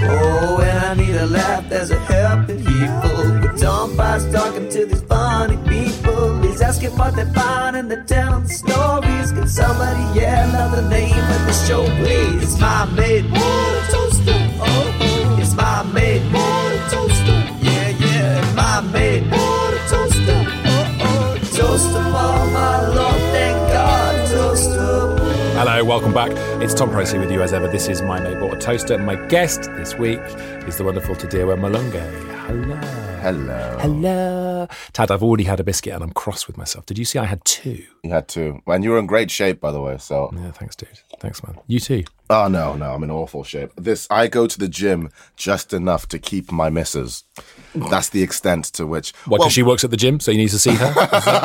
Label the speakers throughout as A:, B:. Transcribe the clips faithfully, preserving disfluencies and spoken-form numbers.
A: Oh, when I need a laugh, there's a helping people. But Tom Price talking to these funny people. He's asking what they find and they're telling the stories. Can somebody yell out the name of the show, please? It's my made water toaster. Oh, oh. It's my made water toaster. Yeah, yeah. My made water toaster. Oh, oh. Toaster for my Lord, thank God. Toaster.
B: Hello, welcome back. It's Tom Price here with you as ever. This is My Mate Bought a Toaster. My guest this week is the wonderful Tadeu Malunga. Hello.
C: Hello.
B: Hello. Tad, I've already had a biscuit and I'm cross with myself. Did you see I had two?
C: You had two. And you were in great shape, by the way, so...
B: Yeah, thanks, dude. Thanks, man. You too?
C: Oh, no, no, I'm in awful shape. This, I go to the gym just enough to keep my missus. That's the extent to which...
B: What, because well, she works at the gym, so you need to see her?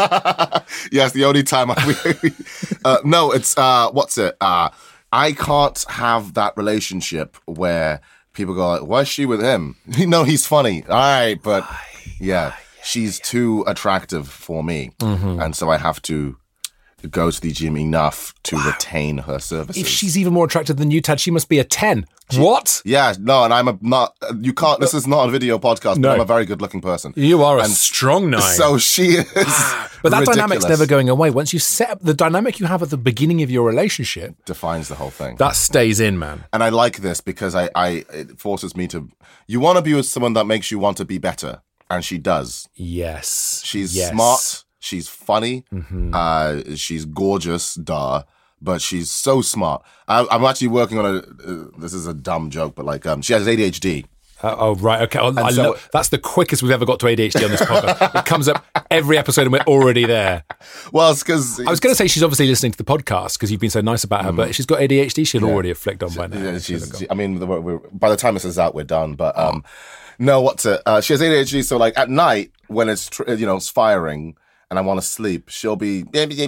C: Yes, the only time I... uh, no, it's... Uh, what's it? Uh, I can't have that relationship where... people go like, why is she with him? No, he's funny. All right, but yeah, she's too attractive for me. Mm-hmm. And so I have to go to the gym enough to wow. retain her services.
B: If she's even more attractive than you, Tad, she must be a ten. She, what?
C: Yeah, no, and I'm a not, you can't, this is not a video podcast, but no. I'm a very good looking person.
B: You are a
C: and
B: strong nine.
C: So she is.
B: But that ridiculous. Dynamic's never going away. Once you set up the dynamic you have at the beginning of your relationship,
C: defines the whole thing.
B: That stays in, man.
C: And I like this because I, I it forces me to, you want to be with someone that makes you want to be better. And she does.
B: Yes.
C: She's
B: yes.
C: smart. She's funny.
B: Mm-hmm.
C: Uh, she's gorgeous, duh. But she's so smart. I, I'm actually working on a, uh, this is a dumb joke, but like, um, she has A D H D.
B: Uh, oh, right. Okay. Oh, I
C: so,
B: love, that's the quickest we've ever got to A D H D on this podcast. It comes up every episode and we're already there.
C: Well, it's because...
B: I was going to say she's obviously listening to the podcast because you've been so nice about her, mm. but she's got A D H D. She'll yeah. already have flicked on by now.
C: Yeah, she's, she, I mean, we're, we're, by the time this is out, we're done. But um, no, what's it? Uh, she has A D H D, so like at night when it's, tr- you know, it's firing and I want to sleep, she'll be...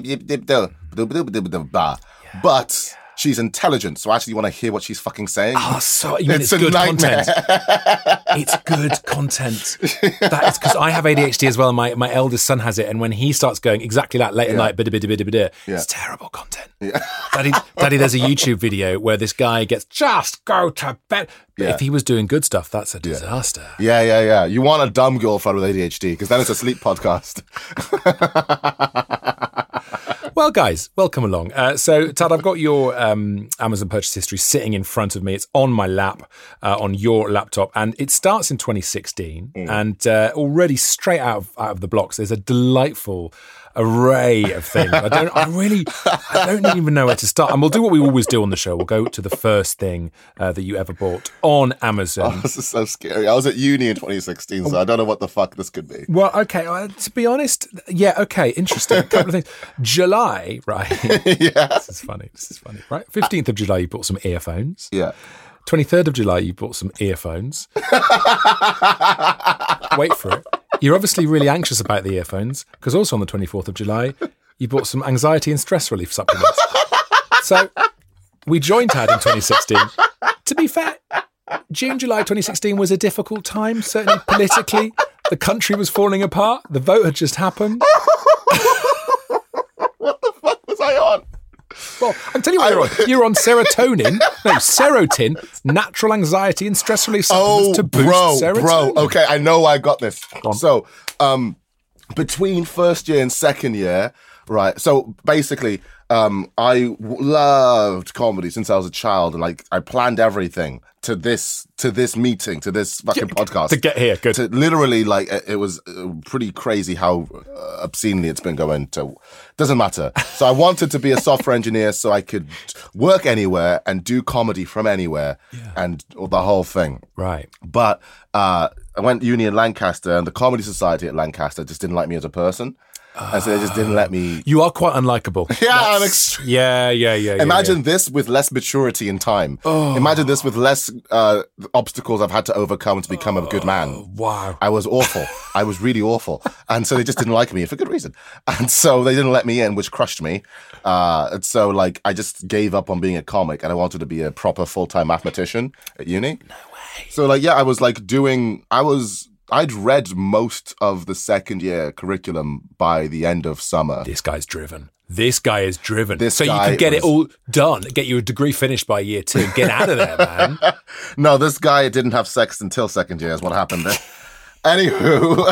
C: But... she's intelligent, so I actually want to hear what she's fucking saying.
B: Oh, so you mean it's, it's good nightmare. Content. It's good content. That is because I have A D H D as well, and my, my eldest son has it, and when he starts going exactly that late at yeah. night, bida, bida, bida, bida, yeah. it's terrible content. Yeah. Daddy, Daddy, there's a YouTube video where this guy gets, just go to bed. But yeah. if he was doing good stuff, that's a disaster.
C: Yeah, yeah, yeah. You want a dumb girlfriend with A D H D, because then it's a sleep podcast.
B: Well, guys, welcome along. Uh, so, Tad, I've got your um, Amazon purchase history sitting in front of me. It's on my lap, uh, on your laptop, and it starts in twenty sixteen. Mm. And uh, already straight out of, out of the blocks, there's a delightful array of things. I don't, I really, I don't even know where to start. And we'll do what we always do on the show. We'll go to the first thing uh, that you ever bought on Amazon.
C: Oh, this is so scary. I was at uni in twenty sixteen, so I don't know what the fuck this could be.
B: Well, okay, uh, to be honest, yeah, okay, interesting. A couple of things. July, right?
C: Yeah.
B: This is funny. This is funny, right? fifteenth of July, you bought some earphones.
C: Yeah.
B: twenty-third of July, you bought some earphones. Wait for it. You're obviously really anxious about the earphones because also on the twenty-fourth of July, you bought some anxiety and stress relief supplements. So we joined Tad in twenty sixteen. To be fair, June, July twenty sixteen was a difficult time, certainly politically. The country was falling apart. The vote had just happened.
C: What the fuck was I on?
B: Well, I'm telling you what you're on. You're on serotonin, no, serotin, natural anxiety and stress relief supplements
C: oh,
B: to boost
C: bro,
B: serotonin.
C: Bro, okay, I know I got this. So, um, between first year and second year, right, so basically, um, I w- loved comedy since I was a child, and like, I planned everything to this, to this meeting, to this fucking
B: yeah,
C: podcast.
B: To get here, good.
C: To literally, like, it, it was pretty crazy how uh, obscenely it's been going to, doesn't matter. So I wanted to be a software engineer so I could work anywhere and do comedy from anywhere yeah. and the whole thing.
B: Right.
C: But uh, I went to uni in Lancaster, and the Comedy Society at Lancaster just didn't like me as a person. And so they just didn't let me...
B: You are quite unlikable.
C: Yeah, I'm ext-
B: yeah, yeah, yeah, yeah.
C: Imagine
B: yeah.
C: this with less maturity and time.
B: Oh.
C: Imagine this with less uh, obstacles I've had to overcome to become a good man.
B: Oh, wow.
C: I was awful. I was really awful. And so they just didn't like me for good reason. And so they didn't let me in, which crushed me. Uh, and so like I just gave up on being a comic, and I wanted to be a proper full-time mathematician at uni.
B: No way.
C: So like, yeah, I was like doing... I was... I'd read most of the second year curriculum by the end of summer.
B: This guy's driven. This guy is driven.
C: This
B: so you
C: guy
B: can get it
C: was-
B: all done, get your degree finished by year two, get out of there, man.
C: No, this guy didn't have sex until second year is what happened there. Anywho,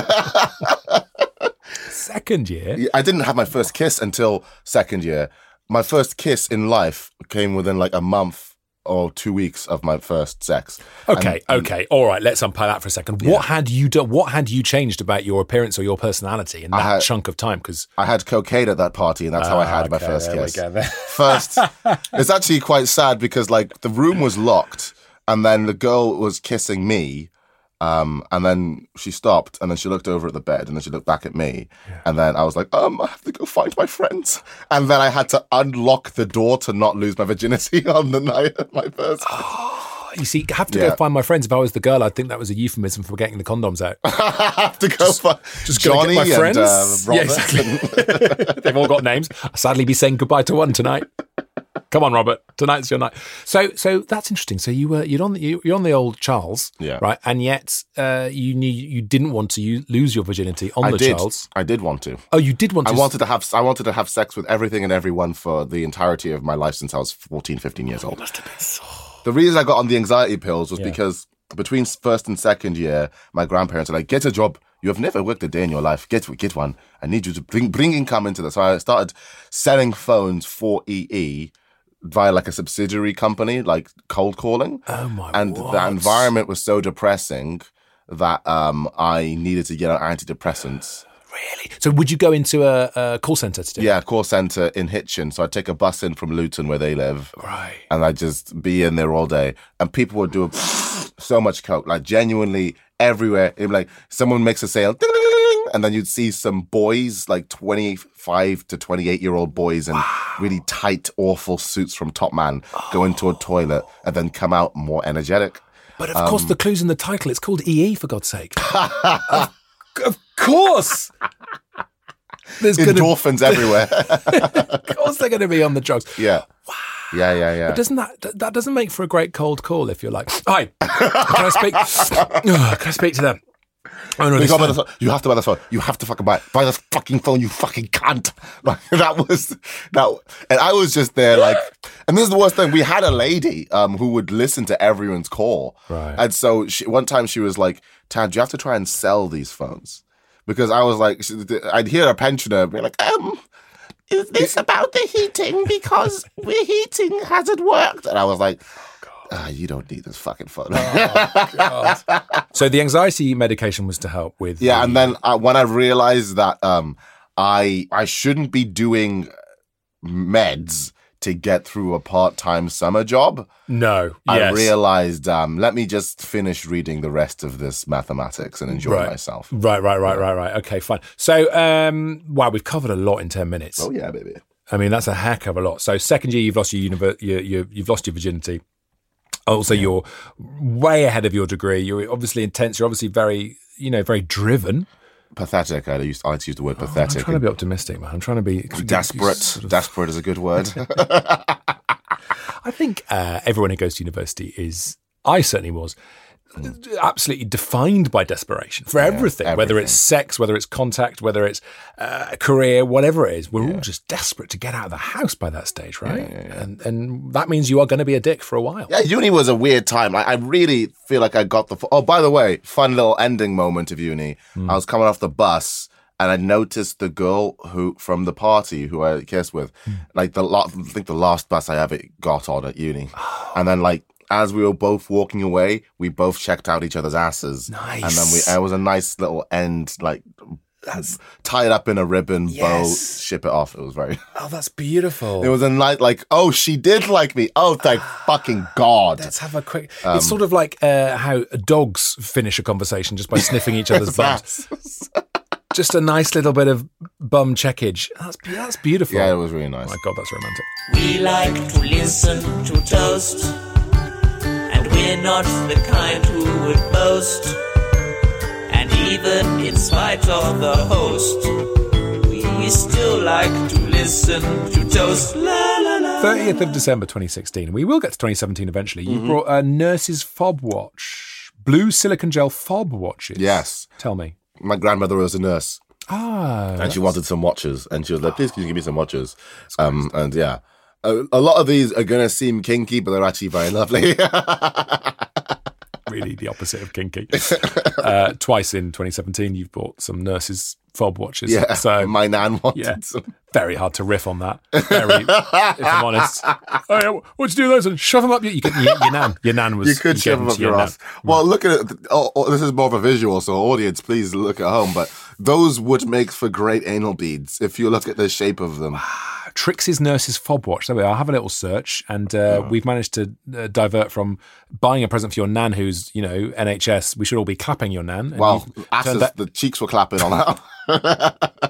B: Second year?
C: I didn't have my first kiss until second year. My first kiss in life came within like a month or two weeks of my first sex.
B: Okay,
C: And-
B: okay. All right, let's unpack that for a second. What had you done? What had you changed about your appearance or your personality in that
C: had-
B: chunk of time? Because
C: I had cocaine at that party, and that's how I had my first kiss.
B: Then.
C: First, it's actually quite sad because like the room was locked, and then the girl was kissing me, um, and then she stopped, and then she looked over at the bed, and then she looked back at me, and then I was like, um, I have to go find my friends, and then I had to unlock the door to not lose my virginity on the night of my first.
B: You see, have to
C: Yeah.
B: go find my friends. If I was the girl, I'd think that was a euphemism for getting the condoms out.
C: I have to go find
B: Just gonna
C: Johnny
B: get my friends.
C: and uh,
B: Yeah,
C: Robert.
B: exactly. They've all got names. I'll sadly be saying goodbye to one tonight. Come on, Robert. Tonight's your night. So, so that's interesting. So you were you're on the you- you're on the old Charles,
C: Yeah.
B: right? And yet uh, you knew you didn't want to you lose your virginity on
C: I
B: the
C: did.
B: Charles.
C: I did want to.
B: Oh, you did want to.
C: I wanted to have I wanted to have sex with everything and everyone for the entirety of my life since I was fourteen, fifteen years old.
B: Must have been so.
C: The reason I got on the anxiety pills was
B: Yeah.
C: because between first and second year, my grandparents were like, "Get a job. You have never worked a day in your life. Get get one. I need you to bring bring income into this." So I started selling phones for E E via like a subsidiary company, like cold calling.
B: Oh my!
C: And
B: what?
C: the environment was so depressing that um, I needed to get on antidepressants.
B: Really? So would you go into a, a call center to do?
C: Yeah, call center in Hitchin. So I'd take a bus in from Luton where they live.
B: Right.
C: And I'd just be in there all day. And people would do so much coke, like genuinely everywhere. It'd be like someone makes a sale, ding, ding, ding, ding, and then you'd see some boys, like twenty-five to twenty-eight year old boys in really tight, awful suits from Top Man, go into a toilet and then come out more energetic.
B: But of course, the clue's in the title. It's called E E, for God's sake. of, of course. There's gonna,
C: Endorphins everywhere.
B: of course, they're going to be on the drugs.
C: Yeah. Yeah, yeah, yeah.
B: Doesn't that that doesn't make for a great cold call if you're like, hi, can I speak? Ugh, can I speak to them? Oh no,
C: You,
B: this
C: gotta buy
B: phone.
C: the phone. You have to buy the phone. You have to fucking buy it. Buy this fucking phone, you fucking cunt. Like, that was that, and I was just there, like, and this is the worst thing. We had a lady um, who would listen to everyone's call,
B: Right.
C: And so she, one time she was like, "Tad, you have to try and sell these phones," because I was like, she- I'd hear a pensioner be like, "Um, is this about the heating? Because the heating hasn't worked," and I was like, ah, "You don't need this fucking phone."
B: So the anxiety medication was to help with.
C: Yeah,
B: the-
C: and then uh, when I realized that um, I I shouldn't be doing meds to get through a part-time summer job,
B: no,
C: I
B: yes.
C: realized um, let me just finish reading the rest of this mathematics and enjoy
B: Right.
C: myself.
B: Right, right, right, right, right. Okay, fine. So, um, wow, we've covered a lot in ten minutes.
C: Oh yeah, baby.
B: I mean, that's a heck of a lot. So, second year, you've lost your univer- you, you, you've lost your virginity. Also, you're way ahead of your degree. You're obviously intense. You're obviously very, you know, very driven.
C: Pathetic. I used I like to use the word
B: I'm
C: pathetic.
B: trying to be optimistic, man. I'm trying to be
C: Desperate.
B: sort of-
C: Desperate is a good word.
B: I think uh, everyone who goes to university is, I certainly was, absolutely defined by desperation for everything, whether
C: everything.
B: it's sex, whether it's contact, whether it's uh, a career, whatever it is. We're all just desperate to get out of the house by that stage, right? And and that means you are going to be a dick for a while.
C: Yeah, uni was a weird time. Like, I really feel like I got the. Oh, by the way, fun little ending moment of uni. I was coming off the bus and I noticed the girl who from the party who I kissed with, like the la- I think the last bus I ever got on at uni, and then like. As we were both walking away, we both checked out each other's asses.
B: Nice.
C: And then we, it was a nice little end, like, tie it up in a ribbon,
B: Yes.
C: bow, ship it off. It was very,
B: Oh, that's beautiful.
C: it was a night, like, oh, she did like me. Oh, thank fucking God.
B: Let's have a quick.
C: Um,
B: it's sort of like uh, how dogs finish a conversation just by sniffing each other's bums. Just a nice little bit of bum checkage. That's be- that's beautiful.
C: Yeah, it was really
B: Oh
C: nice.
B: my God, that's romantic.
D: We like to listen to toast, and we're not the kind who would boast. And even in spite of the host, we still like to listen to toast. La la la.
B: thirtieth of December twenty sixteen. We will get to twenty seventeen eventually. You
C: Mm-hmm.
B: brought a nurse's fob watch. Blue silicon gel fob watches.
C: Yes.
B: Tell me.
C: My grandmother was a nurse.
B: Ah,
C: and she wanted some watches, and she was like, "Please, can you give me some watches?" Um, and yeah, a, a lot of these are gonna seem kinky, but they're actually very lovely.
B: really the opposite of kinky. Uh, twice in twenty seventeen, you've bought some nurses' fob watches.
C: Yeah,
B: so
C: my nan wanted
B: yeah,
C: some.
B: very hard to riff on that. Very, if I'm honest. Oh, yeah, what'd you do with those? And shove them up your, you could, your, your nan. Your nan was.
C: You could shove them up your ass. Well, look at it. Oh, oh, this is more of a visual, so audience, please look at home. But those would make for great anal beads if you look at the shape of them.
B: Trixie's nurse's fob watch. There we are. I'll have a little search, and uh, oh. we've managed to uh, divert from buying a present for your nan, who's you know N H S. We should all be clapping your nan. And
C: well, asses, that- the cheeks were clapping on that.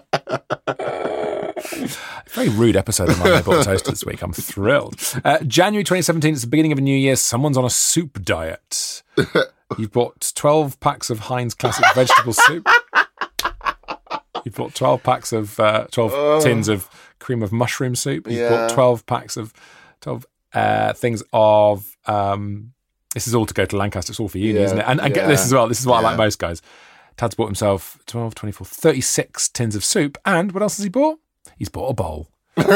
B: Very rude episode of My Neighbour Toast this week. I'm thrilled. Uh, January twenty seventeen. It's the beginning of a new year. Someone's on a soup diet. You've bought twelve packs of Heinz Classic vegetable soup. You've bought twelve packs of uh, twelve oh. tins of cream of mushroom soup. You've yeah. bought twelve packs of twelve uh, things of. Um, this is all to go to Lancaster. It's all for uni, yeah. isn't it? And, and yeah. get this as well. This is what yeah. I like most, guys. Tad's bought himself twelve, twenty-four, thirty-six tins of soup. And what else has he bought? He's bought a bowl.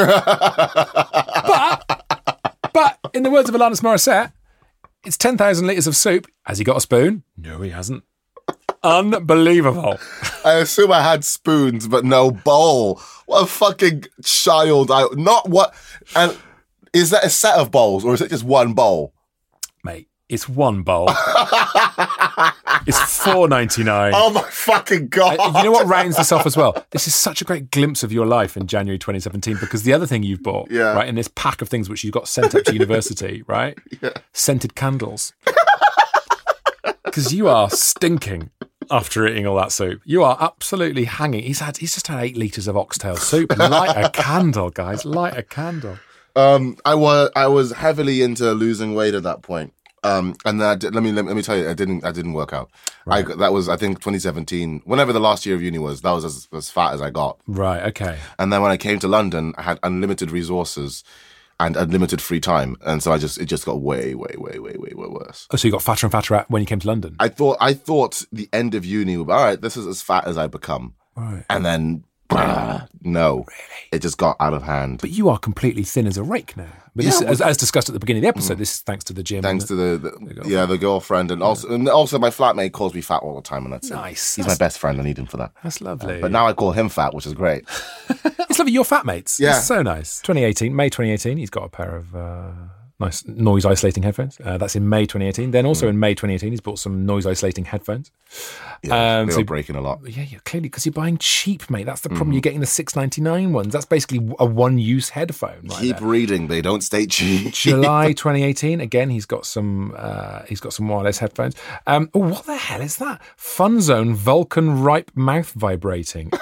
B: but, but in the words of Alanis Morissette, it's ten thousand litres of soup. Has he got a spoon? No, he hasn't. Unbelievable.
C: I assume I had spoons, but no bowl. What a fucking child. I Not what... And is that a set of bowls, or is it just one bowl?
B: Mate, it's one bowl. It's four ninety-nine.
C: Oh my fucking God.
B: And you know what rounds this off as well? This is such a great glimpse of your life in January twenty seventeen, because the other thing you've bought,
C: yeah.
B: right, in this pack of things which you got sent up to university, right?
C: Yeah.
B: Scented candles. Because you are stinking after eating all that soup. You are absolutely hanging. He's had. He's just had eight litres of oxtail soup. Light a candle, guys. Light a candle.
C: Um, I was I was heavily into losing weight at that point. Um, and then I did, let me let me, let me tell you, I didn't I didn't work out. Right. I that was I think twenty seventeen. Whenever the last year of uni was, that was as, as fat as I got.
B: Right. Okay.
C: And then when I came to London, I had unlimited resources and unlimited free time, and so I just it just got way way way way way way worse.
B: Oh, so you got fatter and fatter at when you came to London?
C: I thought I thought the end of uni would be, all right, this is as fat as I become.
B: Right.
C: And then bah, no, really? It just got out of hand.
B: But you are completely thin as a rake now. But
C: yeah,
B: this,
C: well,
B: as, as discussed at the beginning of the episode, mm. this is thanks to the gym.
C: Thanks
B: the,
C: to the, the,
B: the girlfriend.
C: yeah the girlfriend, and yeah. also and also my flatmate calls me fat all the time, and that's
B: nice.
C: It. He's
B: that's,
C: my best friend. I need him for that.
B: That's lovely.
C: Uh, but now I call him fat, which is great.
B: It's lovely. You're fat mates.
C: Yeah,
B: it's so nice. twenty eighteen, May twenty eighteen. He's got a pair of uh, nice noise isolating headphones. Uh, that's in May twenty eighteen. Then also mm. in May twenty eighteen, he's bought some noise isolating headphones.
C: Yeah,
B: um,
C: they
B: so
C: were breaking a lot.
B: Yeah, yeah, clearly because you're buying cheap, mate. That's the problem. Mm. You're getting the six ninety-nine ones. That's basically a one-use headphone. Right
C: Keep
B: there.
C: reading. They don't stay cheap.
B: July twenty eighteen. Again, he's got some. Uh, he's got some wireless headphones. Um, oh, what the hell is that? Funzone Vulcan Ripe Mouth Vibrating.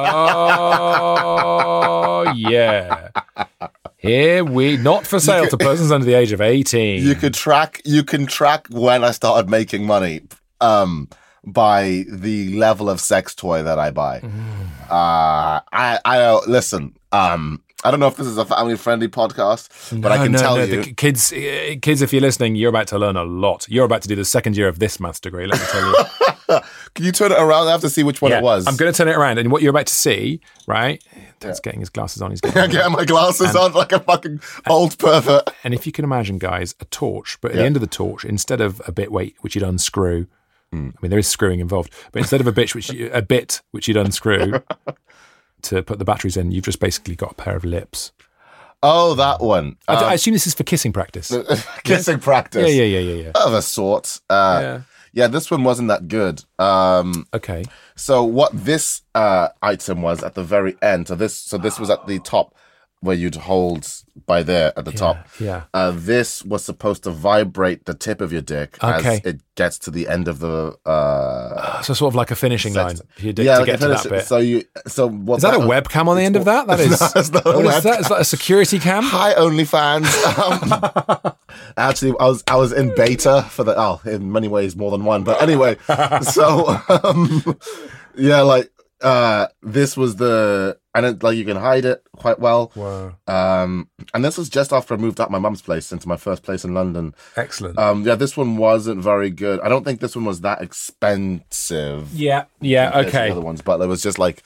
B: Oh yeah. Here we not for sale could, to persons under the age of eighteen.
C: You could track. You can track when I started making money. Um, by the level of sex toy that I buy. Mm. Uh, I, I, listen, um, I don't know if this is a family friendly podcast,
B: no,
C: but I can
B: no,
C: tell
B: no.
C: you.
B: The kids, kids, if you're listening, you're about to learn a lot. You're about to do the second year of this maths degree, let me tell you.
C: Can you turn it around? I have to see which one
B: yeah,
C: it was.
B: I'm going to turn it around. And what you're about to see, right? Dad's yeah. getting his glasses on. He's getting,
C: getting my glasses
B: and,
C: on like a fucking old pervert.
B: And if you can imagine, guys, a torch, but at
C: yeah.
B: the end of the torch, instead of a bit weight, which you'd unscrew, Mm. I mean, there is screwing involved, but instead of a bit which you, a bit which you'd unscrew to put the batteries in, you've just basically got a pair of lips.
C: Oh, that one.
B: I,
C: um,
B: I assume this is for kissing practice.
C: Kissing
B: yeah?
C: practice.
B: Yeah, yeah, yeah, yeah, yeah.
C: Of a sort. Uh, yeah. yeah, this one wasn't that good. Um,
B: okay.
C: So what this uh, item was at the very end. So this, so this was at the top where you'd hold by there at the
B: yeah,
C: top.
B: Yeah.
C: Uh, this was supposed to vibrate the tip of your dick
B: okay.
C: as it gets to the end of the. Uh,
B: so sort of like a finishing line for your dick
C: yeah,
B: to
C: like
B: get to that bit.
C: So you, so what?
B: Is that, that
C: a
B: webcam on the end of that? That is.
C: Not, it's not
B: what
C: a
B: is that? Is that a security cam?
C: Hi, OnlyFans. Um, actually, I was I was in beta for the. Oh, in many ways more than one, but anyway. so um, yeah, like. Uh, this was the, and it, like you can hide it quite well.
B: Wow.
C: Um, and this was just after I moved out my mum's place into my first place in London.
B: Excellent.
C: Um, yeah, this one wasn't very good. I don't think this one was that expensive.
B: Yeah, yeah, okay.
C: The other ones, but it was just like,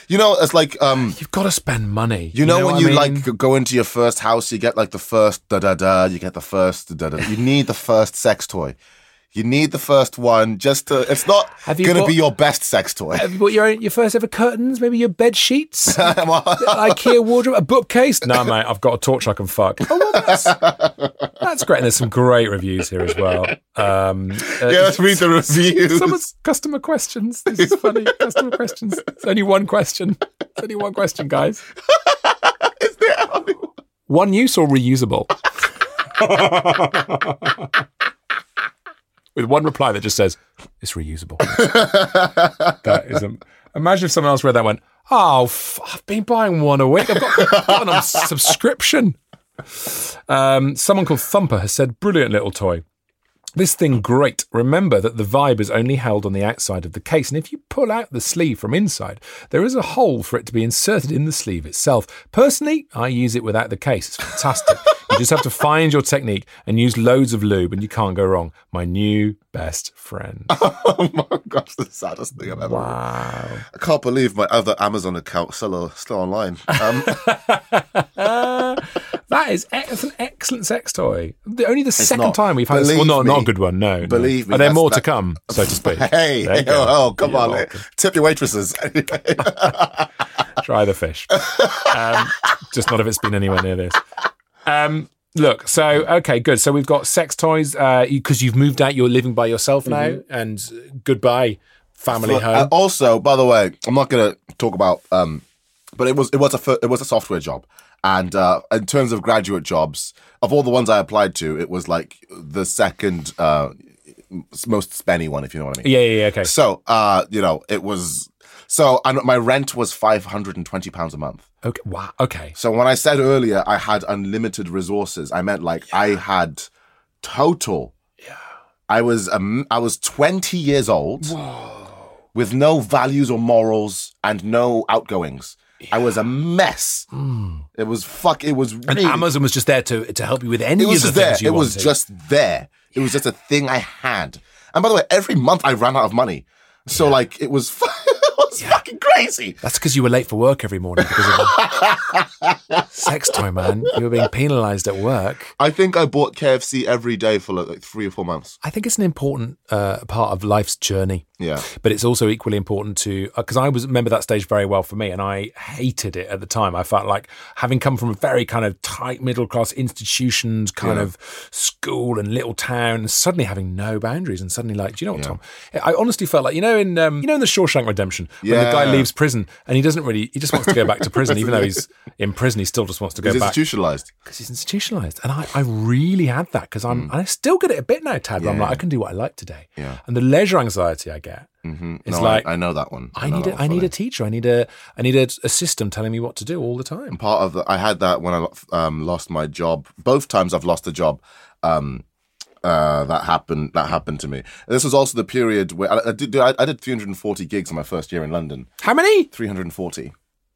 C: You know, it's like um,
B: You've got to spend money.
C: You know,
B: know
C: when
B: what
C: you
B: I mean?
C: like go into your first house, you get like the first da da da. You get the first da da. You need the first sex toy. You need the first one just to. It's not
B: Have you
C: going to
B: bought-
C: be your best sex toy.
B: Have you bought your own, your first ever curtains? Maybe your bed sheets? IKEA wardrobe? A bookcase? No, mate, I've got a torch I can fuck. Oh, well, that's, that's great. And there's some great reviews here as well. Um, uh,
C: Yeah, let's read the reviews.
B: Someone's customer questions. This is funny. Customer questions. It's only one question. It's only one question, guys.
C: Is there?
B: One use or reusable? With one reply that just says, it's reusable. That is a, imagine if someone else read that and went, oh, f- I've been buying one a week. I've got, I've got it on subscription. Um, someone called Thumper has said, brilliant little toy. This thing, great. Remember that the vibe is only held on the outside of the case, and if you pull out the sleeve from inside, there is a hole for it to be inserted in the sleeve itself. Personally, I use it without the case. It's fantastic. You just have to find your technique and use loads of lube, and you can't go wrong. My new best friend.
C: Oh my gosh, the saddest thing I've ever read.
B: Wow.
C: I can't believe my other Amazon account still still online. Um,
B: That is ex- an excellent sex toy. The, only the second
C: not.
B: time we've had this. Well,
C: Believe
B: not, not a
C: me.
B: good one, no. no.
C: Believe me,
B: Are there
C: that's-
B: more to
C: that-
B: come, so to speak?
C: hey,
B: There you
C: hey
B: go.
C: oh, come
B: You're
C: on.
B: welcome.
C: Tip your waitresses.
B: Try the fish. Um, just not if it's been anywhere near this. Um, look, so, okay, good. So we've got sex toys because uh, you've moved out, you're living by yourself now,
C: Mm-hmm.
B: and goodbye, family
C: But,
B: home.
C: uh, also, by the way, I'm not going to talk about, um, but it was it was a fir- it was a software job, and uh, in terms of graduate jobs, of all the ones I applied to, it was like the second uh, most spenny one, if you know what I mean.
B: yeah, yeah, yeah, okay.
C: So, uh, you know, it was so. And my rent was five hundred and twenty pounds a month.
B: Okay, wow, okay.
C: So when I said earlier I had unlimited resources, I meant like I had total. Yeah. I was um, I was twenty years old. Whoa. With no values or morals and no outgoings. Yeah. I was a mess. Mm. It was fuck. It was really,
B: and Amazon was just there to to help you with any
C: it was
B: of the
C: there.
B: things you
C: It was
B: wanted.
C: just there. It was just a thing I had. And by the way, every month I ran out of money. So yeah. like it was, it was yeah. fucking crazy.
B: That's because you were late for work every morning because of the sex toy, man. You were being penalised at work.
C: I think I bought K F C every day for like three or four months.
B: I think it's an important uh, part of life's journey.
C: Yeah.
B: But it's also equally important to, because uh, I was remember that stage very well for me, and I hated it at the time. I felt like having come from a very kind of tight middle class institutions kind
C: yeah.
B: of school and little town, and suddenly having no boundaries, and suddenly like, do you know what,
C: yeah.
B: Tom? I honestly felt like, you know, in um, you know in the Shawshank Redemption, when
C: yeah.
B: the guy leaves prison and he doesn't really, he just wants to go back to prison, even though he's in prison, he still just wants to go
C: he's
B: back.
C: institutionalized.
B: Because he's institutionalized. And I, I really had that because I'm, mm. and I still get it a bit now, Tad, where
C: yeah.
B: I'm like, I can do what I like today.
C: Yeah.
B: And the leisure anxiety I get,
C: mm-hmm.
B: it's
C: no,
B: like,
C: I, I know that one. I,
B: I need
C: a,
B: a, I need a teacher. I need a, I need a, a system telling me what to do all the time.
C: And part of the, I had that when I um, lost my job. Both times I've lost a job. Um, uh, that happened. That happened to me. And this was also the period where I, I did. I, I did three hundred forty gigs in my first year in London.
B: How many?
C: three hundred forty.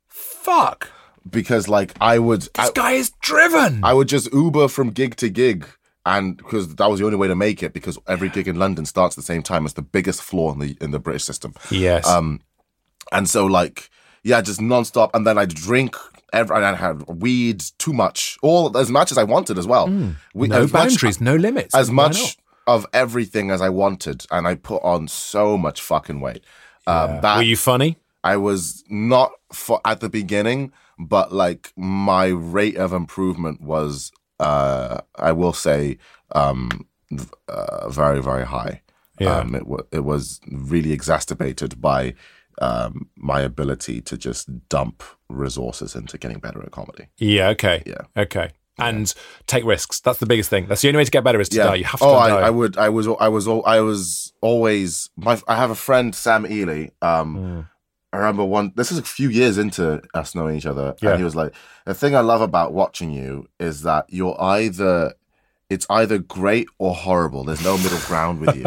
B: Fuck.
C: Because like I would.
B: This
C: I,
B: guy is driven.
C: I would just Uber from gig to gig. And because that was the only way to make it, because every gig in London starts at the same time. It's the biggest flaw in the in the British system.
B: Yes.
C: Um, and so like yeah, just nonstop. And then I'd drink. Every, I had weed too much, all as much as I wanted as well.
B: Mm.
C: We,
B: no boundaries,
C: much,
B: no limits.
C: As much of everything as I wanted, and I put on so much fucking weight.
B: Yeah.
C: Um, that
B: Were you funny?
C: I was not for at the beginning, but like my rate of improvement was. Uh, I will say, um, uh, very, very high.
B: Yeah.
C: Um, it, w- it was really exacerbated by um, my ability to just dump resources into getting better at comedy.
B: Yeah, okay.
C: Yeah.
B: Okay. And yeah. take risks. That's the biggest thing. That's the only way to get better is to
C: yeah.
B: die. You have to
C: oh,
B: die.
C: I, I would. I was. I was. I was always. My. I have a friend, Sam Ely. Um, mm. I remember one, this is a few years into us knowing each other.
B: Yeah.
C: And he was like, the thing I love about watching you is that you're either, it's either great or horrible. There's no middle ground with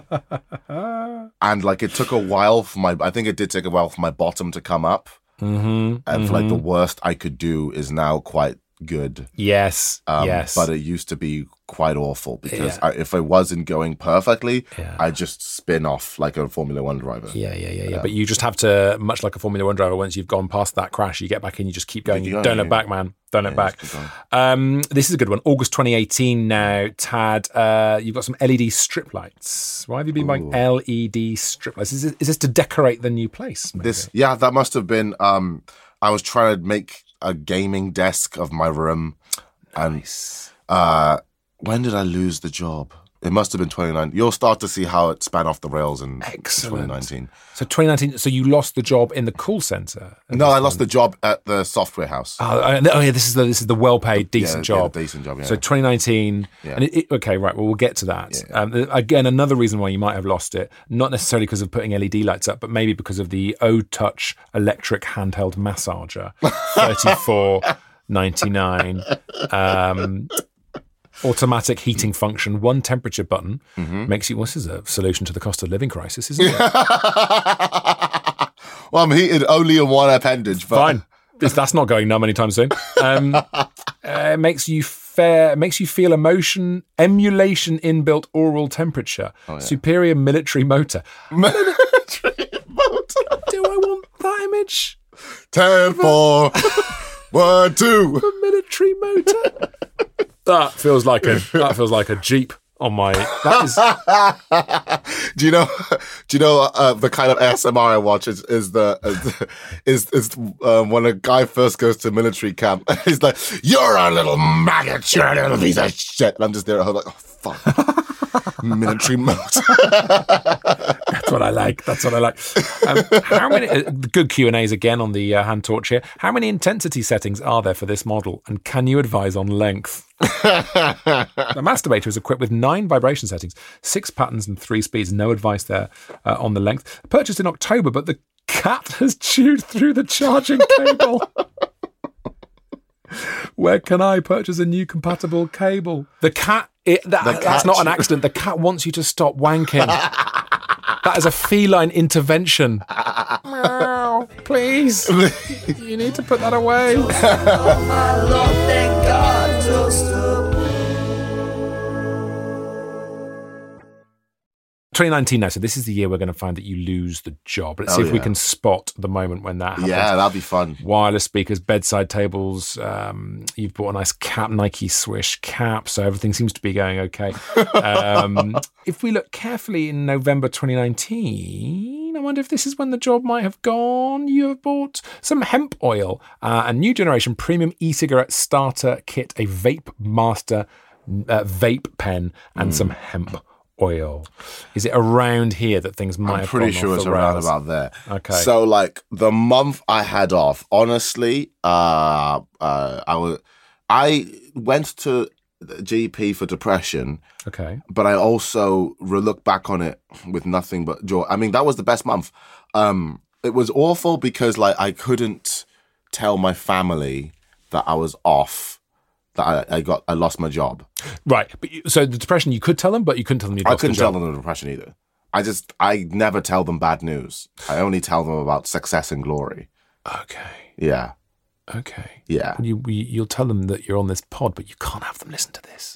C: you. And like, it took a while for my, I think it did take a while for my bottom to come up.
B: Mm-hmm,
C: and
B: mm-hmm.
C: for like the worst I could do is now quite good.
B: Yes,
C: Um,
B: yes.
C: But it used to be quite awful because
B: Yeah.
C: I, if it wasn't going perfectly,
B: Yeah.
C: I just spin off like a Formula One driver.
B: Yeah, yeah, yeah, yeah. But you just have to, much like a Formula One driver, once you've gone past that crash, you get back in, you just keep going.
C: Keep
B: You
C: going,
B: don't look
C: yeah.
B: back, man. Don't look
C: Yeah,
B: back.
C: just keep going.
B: Um, this is a good one. August twenty eighteen now, Tad. Uh, you've got some L E D strip lights. Why have you been buying L E D strip lights? Is this, is this to decorate the new place? maybe?
C: This, yeah, that must have been. Um, I was trying to make a gaming desk of my room, and uh, when did I lose the job? It must have been twenty nineteen. You'll start to see how it span off the rails in
B: Excellent.
C: twenty nineteen.
B: So twenty nineteen, so you lost the job in the call centre?
C: No, I lost the job at the software house.
B: Oh, oh yeah, this is the this is the well-paid, decent
C: yeah,
B: job.
C: the decent job, yeah.
B: So twenty nineteen,
C: Yeah.
B: and it, it, okay, right. Well, we'll get to that. Um, again, another reason why you might have lost it, not necessarily because of putting L E D lights up, but maybe because of the O-Touch electric handheld massager, thirty-four ninety-nine. Um, automatic heating function, one temperature button
C: Mm-hmm.
B: makes you. Well, this is a solution to the cost of living crisis, isn't it?
C: Well, I'm heated only in one appendage. But
B: Fine. This- That's not going numb anytime soon. Um, uh, it makes you fair, makes you feel emotion, emulation, inbuilt oral temperature, superior military motor.
C: Military motor.
B: Do I want that image?
C: Ten, four, one, two.
B: A military motor? That feels like a that feels like a Jeep on my. That is.
C: Do you know? Do you know uh, the kind of A S M R I watch is is the is is um, when a guy first goes to military camp. He's like, "You're a little maggot. You're a little piece of shit." And I'm just there at home like, "Oh fuck, military motor."
B: That's what I like. That's what I like. Um, how many uh, good Q and A's again on the uh, hand torch here? How many intensity settings are there for this model, and can you advise on length? The masturbator is equipped with nine vibration settings, six patterns and three speeds. No advice there uh, on the length. Purchased in October, but the cat has chewed through the charging cable. Where can I purchase a new compatible cable? The cat, it, that,
C: The
B: that's
C: cat
B: not an
C: chew-
B: accident. The cat wants you to stop wanking. That is a feline intervention. Meow, please. You need to put that away.
A: My Lord, thank God, toast up.
B: twenty nineteen now, so this is the year we're going to find that you lose the job. Let's
C: Oh,
B: see if we
C: yeah.
B: can spot the moment when that happens.
C: Yeah, that'd be fun.
B: Wireless speakers, bedside tables. Um, you've bought a nice cap, Nike Swish cap, so everything seems to be going okay. Um, if we look carefully in November twenty nineteen, I wonder if this is when the job might have gone. You have bought some hemp oil, uh, a new generation premium e-cigarette starter kit, a Vape Master uh, vape pen, and some hemp oil. Is it around here that things might
C: I'm
B: have
C: pretty
B: gone
C: sure
B: off
C: it's
B: the
C: around
B: rails?
C: about there.
B: Okay.
C: So, like the month I had off, honestly, uh, uh, I was, I went to the G P for depression,
B: Okay.
C: but I also re- look back on it with nothing but joy. I mean, that was the best month. Um, it was awful because like I couldn't tell my family that I was off, that I, I got, I lost my job.
B: Right. But you, so the depression, you could tell them, but you couldn't tell them you'd
C: I
B: lost
C: couldn't
B: the job.
C: tell them the depression either. I just, I never tell them bad news. I only tell them about success and glory.
B: Okay.
C: Yeah.
B: Okay.
C: Yeah.
B: Well, you, you, you'll tell them that you're on this pod, but you can't have them listen to this.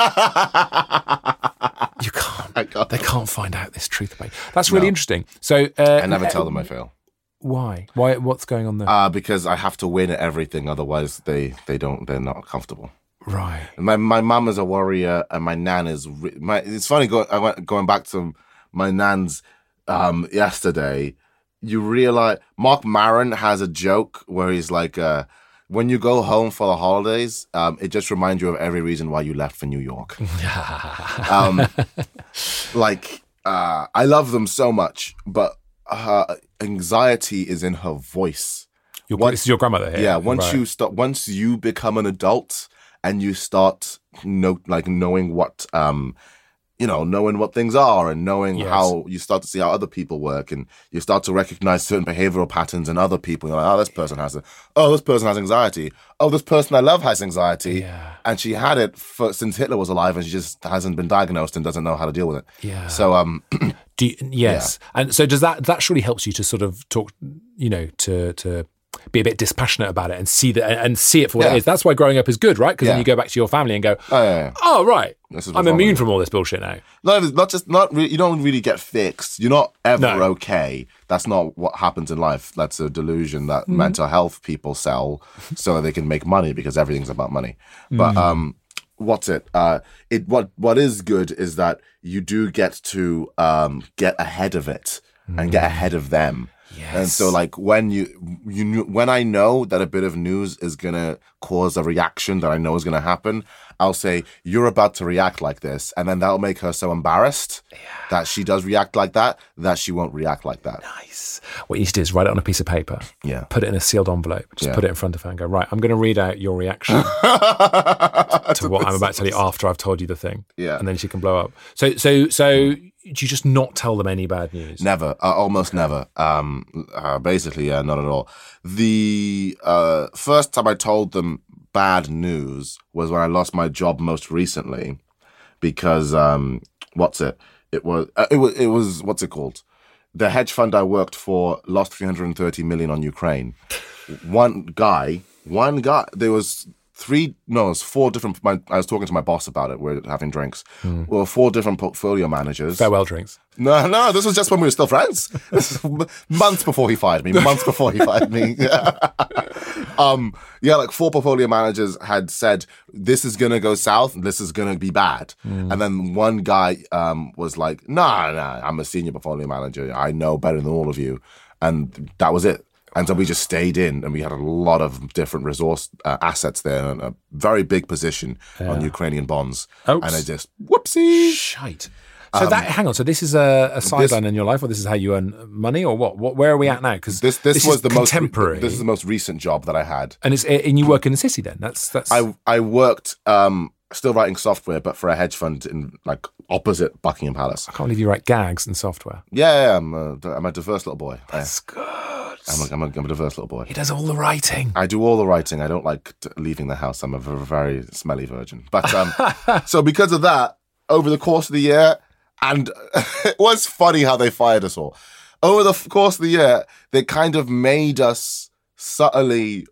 B: You can't.
C: I can't.
B: They can't find out this truth about you. That's really interesting. So uh,
C: I never tell them I fail.
B: Why? Why? What's going on there?
C: Uh, because I have to win at everything, otherwise they, they don't, they're not comfortable.
B: right.
C: My my mum is a warrior, and my nan is. Re- my it's funny. Go, I went going back to my nan's um, yesterday. You realize Mark Maron has a joke where he's like, uh, "When you go home for the holidays, um, it just reminds you of every reason why you left for New York." um, like uh, I love them so much, but her anxiety is in her voice.
B: Your,
C: Once-
B: this is your grandmother here.
C: Yeah, once
B: Right.
C: you start, once you become an adult and you start know, like knowing what, um, you know, knowing what things are and knowing
B: Yes.
C: how you start to see how other people work and you start to recognize certain behavioral patterns in other people. You're like, oh, this person has it. Oh, this person has anxiety. Oh, this person I love has anxiety.
B: Yeah.
C: And she had it for, since Hitler was alive, and she just hasn't been diagnosed and doesn't know how to deal with it.
B: Yeah.
C: So, um,
B: Do you, yes, and so does that? That surely helps you to sort of talk, you know, to to be a bit dispassionate about it and see that and see it for what
C: Yeah.
B: it is. That's why growing up is good, right? Because
C: Yeah.
B: then you go back to your family and go,
C: Oh, yeah, yeah.
B: oh right,
C: This is
B: I'm
C: what's wrong
B: immune
C: with
B: from all this bullshit now.
C: No, it's not just not. Re- you don't really get fixed. You're not ever
B: No.
C: okay. That's not what happens in life. That's a delusion that
B: Mm-hmm.
C: mental health people sell so they can make money because everything's about money. But
B: Mm.
C: um, what's it? Uh, it what what is good is that you do get to um get ahead of it and get ahead of them.
B: Yes.
C: And so, like when you you knew, when I know that a bit of news is gonna cause a reaction that I know is gonna happen, I'll say you're about to react like this, and then that'll make her so embarrassed that she does react like that that she won't react like that.
B: Nice. What you need to do is write it on a piece of paper.
C: Yeah.
B: Put it in a sealed envelope. Just
C: Yeah.
B: put it in front of her and go, right, I'm going to read out your reaction to what I'm about to tell you after I've told you the thing.
C: Yeah.
B: And then she can blow up. So, so, so do you just not tell them any bad news?
C: Never, uh, almost never. Um, uh, basically, yeah, not at all. The uh, first time I told them bad news was when I lost my job most recently, because um, what's it? It was uh, it was it was what's it called? The hedge fund I worked for lost three hundred thirty million on Ukraine. One guy, one guy. There was three, no, it was four different. My, I was talking to my boss about it. We were having drinks.
B: Hmm.
C: Well, four different portfolio managers.
B: Farewell drinks.
C: No, no, this was just when we were still friends. This is months before he fired me. Months before he fired me. um, yeah, like four portfolio managers had said, this is going to go south. This is going to be bad.
B: Mm.
C: And then one guy um, was like, nah, nah, I'm a senior portfolio manager. I know better than all of you. And that was it. And so we just stayed in, and we had a lot of different resource uh, assets there, and a very big position on Ukrainian bonds.
B: Oops.
C: And I just, whoopsie.
B: Shite. So that, hang on. So this is a, a sideline in your life, or this is how you earn money, or what? What? Where are we at now? Because
C: This this, was
B: is
C: the
B: contemporary.
C: most this is the most recent job that I had.
B: and it's and you work in the city. Then that's that's.
C: I I worked um still writing software, but for a hedge fund in like opposite Buckingham Palace.
B: I can't believe you write gags and software.
C: Yeah, yeah, I'm a, I'm a diverse little boy. I,
B: That's good.
C: I'm a, I'm, a, I'm a diverse little boy.
B: He does all the writing.
C: I do all the writing. I don't like t- leaving the house. I'm a v- very smelly virgin. But um, so because of that, over the course of the year, and it was funny how they fired us all. Over the f- course of the year, they kind of made us subtly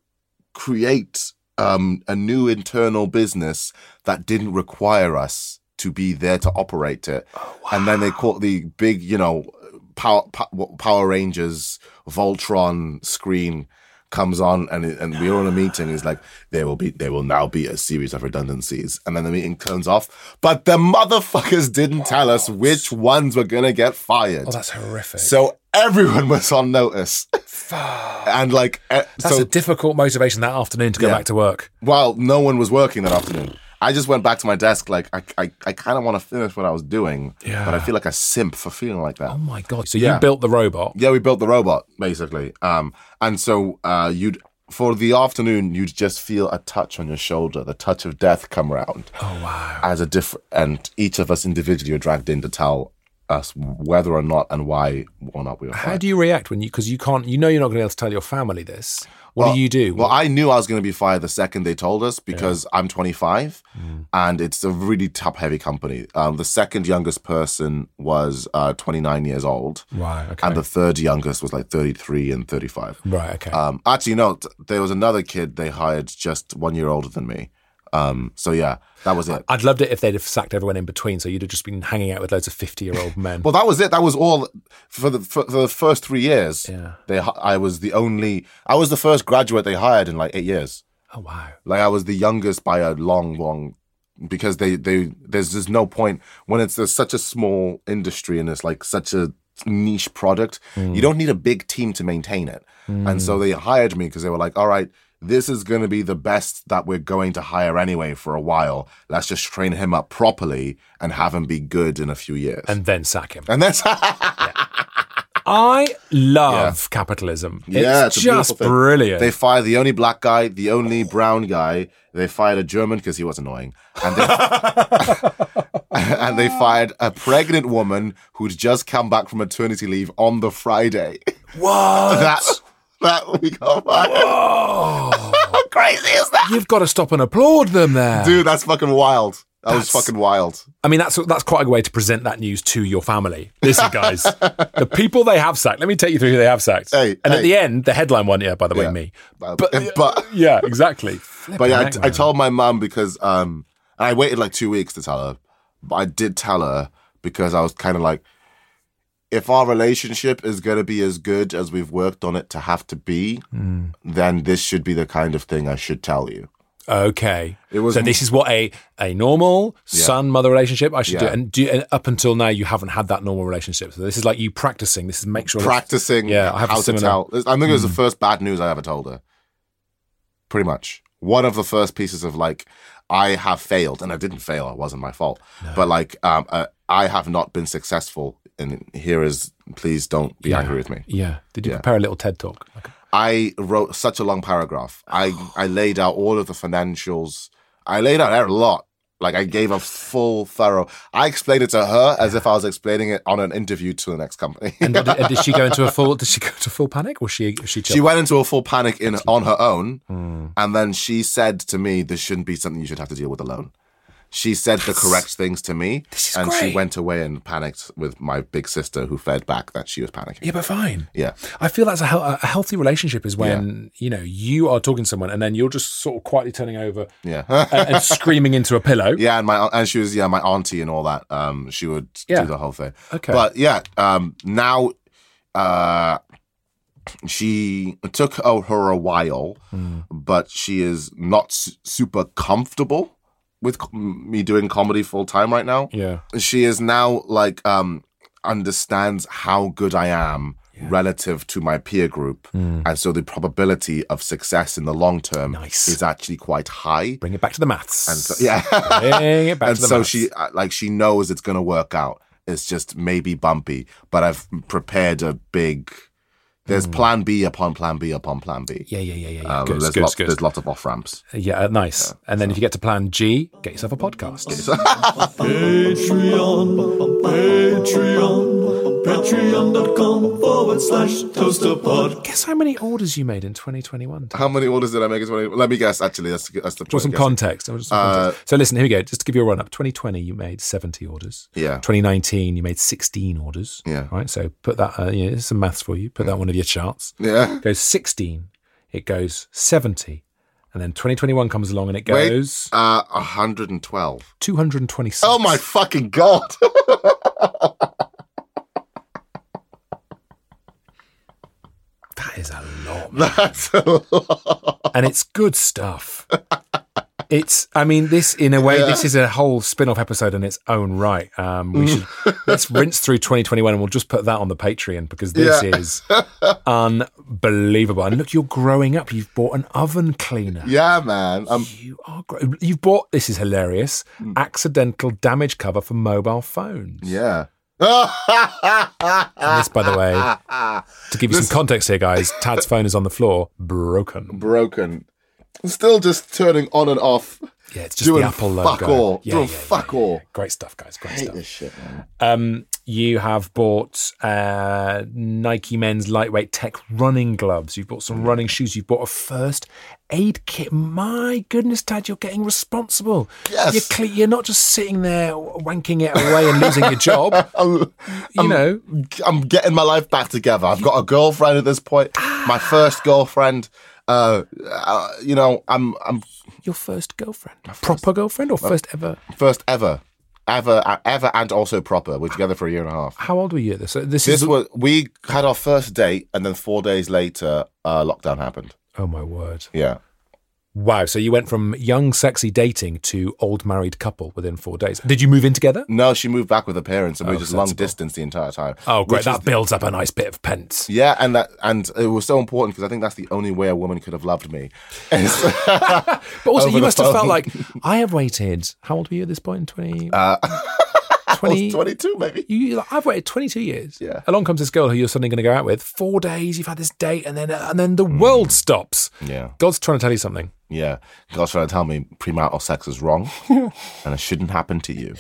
C: create um, a new internal business that didn't require us to be there to operate it. Oh, wow. And then they caught the big, you know, Power, Power Rangers Voltron screen comes on, and it, and we're on a meeting. It's like there will be there will now be a series of redundancies, and then the meeting turns off. But the motherfuckers didn't tell us which ones were gonna get fired.
B: Oh, that's horrific.
C: So everyone was on notice, and like uh,
B: that's
C: so,
B: a difficult motivation that afternoon to go
C: Yeah.
B: back to work.
C: while no one was working that afternoon, I just went back to my desk like I I, I kind of want to finish what I was doing,
B: Yeah.
C: but I feel like a simp for feeling like that.
B: Oh my god! So
C: Yeah.
B: you built the robot.
C: Yeah, we built the robot basically, um, and so uh, you'd for the afternoon you'd just feel a touch on your shoulder, the touch of death come around.
B: Oh wow!
C: As a different, and each of us individually are dragged in to tell us whether or not and why or not we were.
B: How
C: fired.
B: do you react when you because you can't you know you're not going to be able to tell your family this? What
C: Well-
B: do you do?
C: Well, I knew I was going to be fired the second they told us because I'm twenty-five
B: Mm.
C: and it's a really top-heavy company. Um, the second youngest person was uh, twenty-nine years old,
B: right. Okay.
C: and the third youngest was like thirty-three and thirty-five.
B: right. Okay.
C: Um, actually, no, t- there was another kid they hired just one year older than me. Um, so yeah, that was it.
B: I'd loved it if they'd have sacked everyone in between, so you'd have just been hanging out with loads of fifty-year-old men.
C: Well, that was it. That was all for the for, for the first three years.
B: Yeah.
C: They, hi- I was the only, I was the first graduate they hired in like eight years.
B: oh wow!
C: Like I was the youngest by a long, long, because they, they, there's just no point when it's there's such a small industry and it's like such a niche product. You don't need a big team to maintain it. And so they hired me because they were like, all right, this is going to be the best that we're going to hire anyway for a while. Let's just train him up properly and have him be good in a few years.
B: And then sack him.
C: And that's
B: I love capitalism.
C: Yeah,
B: it's,
C: it's a beautiful
B: just
C: thing.
B: brilliant.
C: They fired the only black guy, the only brown guy. They fired a German because he was annoying, and they, and they fired a pregnant woman who'd just come back from maternity leave on the Friday.
B: what?
C: that that we got fired.
B: Oh,
C: How crazy is that,
B: you've got to stop and applaud them there.
C: dude? That's fucking wild. That was fucking wild.
B: I mean, that's that's quite a way to present that news to your family. Listen, guys, the people they have sacked. Let me take you through who they have sacked.
C: Hey,
B: and
C: hey.
B: at the end, the headline one, yeah, by the way,
C: Yeah.
B: me.
C: But,
B: But,
C: but
B: yeah, exactly.
C: But yeah, I,
B: Flipping
C: I
B: heck,
C: told my mum because um, and I waited like two weeks to tell her, but I did tell her because I was kind of like, if our relationship is going to be as good as we've worked on it to have to be,
B: Mm.
C: then this should be the kind of thing I should tell you.
B: Okay.
C: It was-
B: so this is what a, a normal son-mother relationship I should do.
C: Yeah.
B: And, do. and up until now, you haven't had that normal relationship. So this is like you practicing. This is make sure.
C: Practicing
B: Yeah, I have a
C: how to
B: similar-
C: tell. I think it was the first bad news I ever told her. Pretty much. One of the first pieces of like, I have failed, and I didn't fail. It wasn't my fault. But like, um, uh, I have not been successful. And here is, please don't be
B: Yeah.
C: angry with me.
B: Yeah. Did you
C: Yeah.
B: prepare a little TED talk? Like,
C: I wrote such a long paragraph. I, I laid out all of the financials. I laid out a lot. Like I gave a full, thorough. I explained it to her as if I was explaining it on an interview to the next company.
B: and did, and did she go into a full? Did she go into full panic, or she? Was she?
C: She went into a full panic in on her own,
B: Hmm.
C: and then she said to me, "This shouldn't be something you should have to deal with alone." She said the correct things to me,
B: This is
C: and
B: great.
C: she went away and panicked with my big sister, who fed back that she was panicking.
B: Yeah, but fine.
C: Yeah.
B: I feel that's a, hel- a healthy relationship is when you know you are talking to someone and then you're just sort of quietly turning over
C: Yeah.
B: and, and screaming into a pillow.
C: Yeah, and my and she was yeah my auntie and all that. Um, she would
B: Yeah.
C: do the whole thing.
B: Okay.
C: but yeah, um, now, uh, she it took oh, her a while,
B: Hmm.
C: but she is not su- super comfortable with co- me doing comedy full time right now.
B: Yeah.
C: She is now like um understands how good I am relative to my peer group, and so the probability of success in the long term
B: Nice.
C: is actually quite high.
B: Bring it back to the maths.
C: And so, yeah.
B: Bring it back
C: and
B: to the
C: so
B: maths.
C: she uh, like she knows it's gonna work out. It's just maybe bumpy, but I've prepared a big. There's plan B upon plan B upon plan B.
B: Yeah, yeah, yeah, yeah. yeah.
C: Um,
B: good,
C: there's
B: good,
C: lots.
B: good.
C: There's lots of off ramps.
B: Yeah, uh, nice. And then if you get to plan G, get yourself a podcast.
A: Patreon, Patreon, patreon.com forward slash toaster pod.
B: Guess how many orders you made in twenty twenty-one?
C: How many orders did I make? in twenty Let me guess. Actually, that's that's the
B: For
C: point.
B: some
C: Guess.
B: context. I was just some
C: Uh,
B: context. So listen, here we go. Just to give you a run up. twenty twenty, you made seventy orders.
C: Yeah.
B: twenty nineteen, you made sixteen orders.
C: Yeah.
B: Right. So put that. Uh, yeah, there's some maths for you. Put that on one of your charts.
C: Yeah.
B: It goes sixteen. It goes seventy, and then twenty twenty-one comes along and it
C: Wait.
B: goes
C: Uh, one hundred twelve.
B: two hundred twenty-six.
C: Oh my fucking god!
B: That is a lot, man.
C: That's a lot.
B: And it's good stuff. It's, I mean, this, in a way,
C: Yeah.
B: this is a whole spin-off episode in its own right. Um, we should, let's rinse through twenty twenty-one and we'll just put that on the Patreon because this
C: Yeah.
B: is unbelievable. And look, you're growing up. You've bought an oven cleaner.
C: Yeah, man. Um,
B: You are, gro- you've bought, this is hilarious, accidental damage cover for mobile phones.
C: yeah.
B: And this, by the way, to give you some context here, guys, Tad's phone is on the floor, broken.
C: Broken. Still just turning on and off.
B: Yeah, it's just
C: doing
B: the Apple
C: fuck
B: logo.
C: all.
B: Yeah,
C: doing
B: yeah, yeah,
C: fuck
B: yeah,
C: all.
B: yeah. Great stuff, guys. Great
C: I hate
B: stuff.
C: this shit, man.
B: Um, you have bought uh, Nike men's lightweight tech running gloves. You've bought some running shoes. You've bought a first aid kit. My goodness, Dad, you're getting responsible.
C: Yes.
B: You're, cle- you're not just sitting there wanking it away and losing your job.
C: I'm,
B: You know,
C: I'm getting my life back together. I've got a girlfriend at this point. My first girlfriend. Uh, uh, you know, I'm I'm
B: your first girlfriend. Proper girlfriend or first ever?
C: first ever, ever, uh, ever, and also proper. We're together for a year and a half.
B: How old were you at this? So this,
C: This
B: is.
C: was we had our first date, and then four days later, uh, lockdown happened.
B: Oh, my word.
C: Yeah,
B: Wow. So you went from young, sexy dating to old married couple within four days. Did you move in together?
C: no, she moved back with her parents, and we
B: Oh,
C: were just long
B: sensible.
C: distance the entire time.
B: Oh, great.
C: Which
B: That
C: is-
B: builds up a nice bit of pence.
C: Yeah, and that and it was so important because I think that's the only way a woman could have loved me. Is-
B: But also,
C: Over
B: you
C: the
B: must have felt
C: phone.
B: like, I have waited. How old were you at this point in twenty?
C: uh, I
B: twenty
C: was twenty-two, maybe.
B: You, like, I've waited twenty-two years.
C: Yeah.
B: Along comes this girl who you're suddenly going to go out with. Four days, you've had this date, and then and then the world stops.
C: Yeah.
B: God's trying to tell you something.
C: Yeah, God's trying to tell me premarital sex is wrong, and it shouldn't happen to you.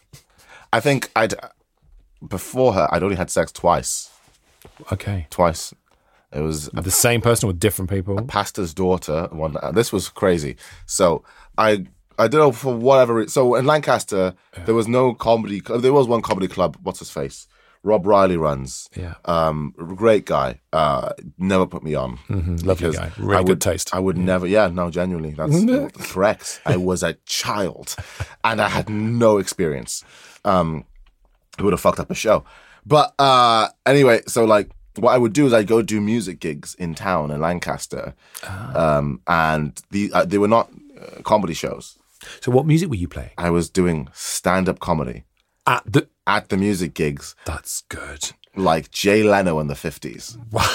C: I think I'd before her, I'd only had sex twice.
B: Okay.
C: Twice. It was a
B: The same person with different people.
C: pastor's daughter. One. This was crazy. So I I don't know for whatever reason. So in Lancaster, yeah. there was no comedy. There was one comedy club. What's his face? Rob Riley runs.
B: Yeah.
C: Um, great guy. Uh, never put me on.
B: Mm-hmm. Lovely guy. Really
C: I would,
B: good taste.
C: I would yeah. never. Yeah, no, genuinely. That's correct. I was a child and I had no experience. Um, it would have fucked up a show. But uh, anyway, so like what I would do is I'd go do music gigs in town in Lancaster. Ah. Um, and the uh, they were not uh, comedy shows.
B: So what music were you playing?
C: I was doing stand-up comedy.
B: At the
C: at the music gigs.
B: That's good.
C: Like Jay Leno in the fifties.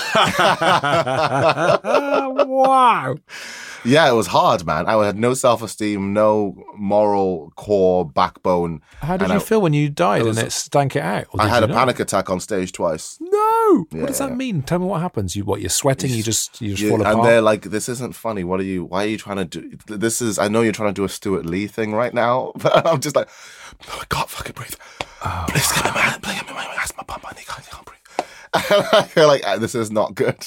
B: Wow.
C: Yeah, it was hard, man. I had no self-esteem, no moral core backbone.
B: How did you I, feel when you died it was, and it stank it out?
C: I had a not? panic attack on stage twice.
B: No.
C: Yeah,
B: what does that
C: yeah.
B: mean? Tell me what happens. You what? You're sweating. You just you just
C: you,
B: fall apart.
C: And they're like, "This isn't funny. What are you? Why are you trying to do? This is. I know you're trying to do a Stuart Lee thing right now, but I'm just like, no, I can't fucking breathe. Oh, please give me my hand. Please give me my asthma pump. I can't, I can't breathe. And I feel like this is not good.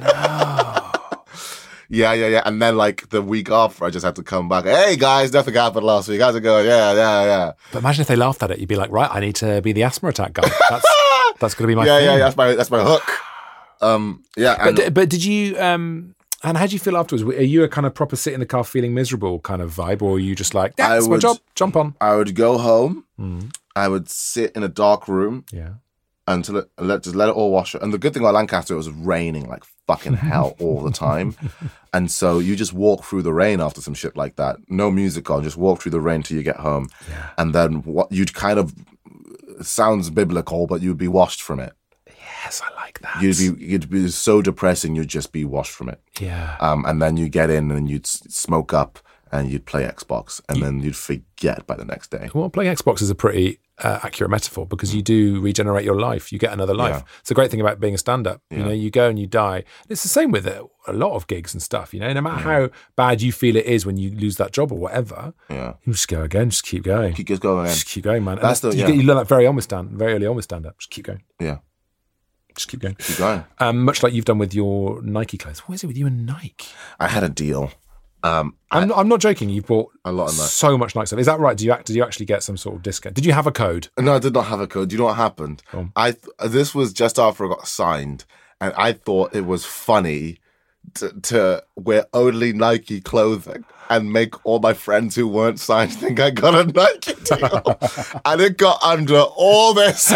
B: No.
C: Yeah, yeah, yeah. And then, like, the week after, I just had to come back. Hey, guys, nothing happened last week. How's it going? Yeah, yeah, yeah.
B: But imagine if they laughed at it. You'd be like, right, I need to be the asthma attack guy. That's that's going to be my
C: yeah,
B: thing.
C: Yeah, yeah, that's my, that's my hook. Um, yeah.
B: And, but, but did you, um, and how did you feel afterwards? Are you a kind of proper sit in the car feeling miserable kind of vibe? Or are you just like, yeah, that's my job, jump on?
C: I would go home.
B: Mm.
C: I would sit in a dark room.
B: Yeah.
C: Until it, let just let it all wash. And the good thing about Lancaster, it was raining like fucking hell all the time, and so you just walk through the rain after some shit like that. No music on, just walk through the rain till you get home,
B: yeah.
C: and then what you'd kind of it sounds biblical, but you'd be washed from it.
B: Yes, I like that.
C: You'd be you'd be so depressing, you'd just be washed from it.
B: Yeah.
C: Um, and then you get in and you'd smoke up and you'd play Xbox, and you, then you'd forget by the next day.
B: Well, playing Xbox is a pretty uh, accurate metaphor because you do regenerate your life. You get another life. Yeah. It's a great thing about being a stand-up. Yeah. You know, you go and you die. It's the same with a, a lot of gigs and stuff. You know, no matter yeah. how bad you feel it is when you lose that job or whatever,
C: yeah.
B: you just go again. Just keep going.
C: Keep going again.
B: Just keep going, man.
C: That's the,
B: you,
C: yeah.
B: get, you learn that very on with stand, very early on with stand-up. Just keep going.
C: Yeah.
B: Just keep going.
C: Keep going.
B: Um, much like you've done with your Nike clothes. What is it with you and Nike?
C: I had a deal. Um,
B: I'm, I, I'm not joking. You bought
C: a lot of Nike.
B: So much Nike stuff. Is that right? Did you did you actually get some sort of discount? Did you have a code?
C: No, I did not have a code. Do you know what happened?
B: Oh.
C: I th- this was just after I got signed, and I thought it was funny to, to wear only Nike clothing and make all my friends who weren't signed think I got a Nike deal, and it got under all this.